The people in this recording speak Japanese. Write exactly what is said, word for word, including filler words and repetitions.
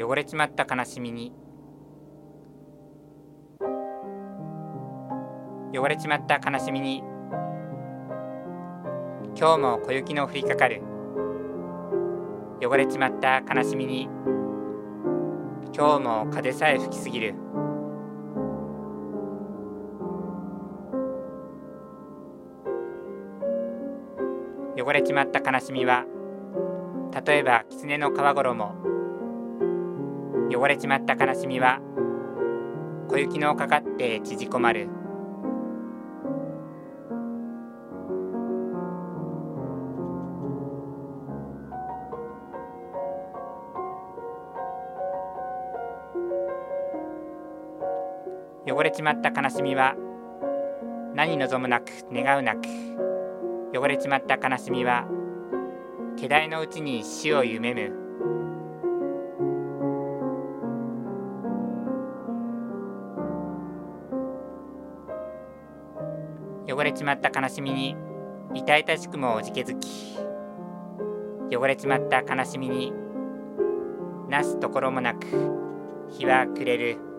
汚れちまった悲しみに、汚れちまった悲しみに、今日も小雪の降りかかる。汚れちまった悲しみに、今日も風さえ吹きすぎる。汚れちまった悲しみは、例えば狐の皮衣。汚れちまった悲しみは、小雪のかかって縮こまる。汚れちまった悲しみは、何望むなく願うなく。汚れちまった悲しみは、気代のうちに死を夢む。汚れちまった悲しみに、痛々しくもおじけづき。汚れちまった悲しみに、なすところもなく日は暮れる。